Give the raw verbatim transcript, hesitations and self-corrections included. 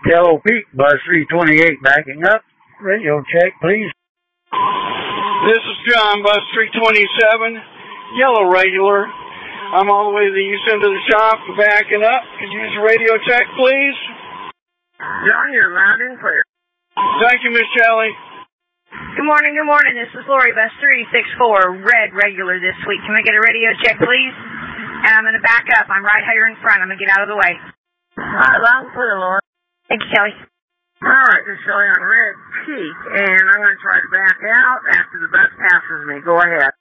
Yellow Peak, bus three twenty-eight backing up. Radio check, please. This is John, bus three twenty-seven, yellow regular. I'm all the way to the east end of the shop, backing up. Could you use a radio check, please? John, you're loud and clear. Thank you, Miss Shelley. Good morning, good morning. This is Lori, bus three sixty-four, red regular this week. Can I get a radio check, please? And I'm going to back up. I'm right here in front. I'm going to get out of the way. All right, loud and clear, Lori. Thank you, Kelly. All right, this is Shelley on Red Peak, and I'm going to try to back out after the bus passes me. Go ahead.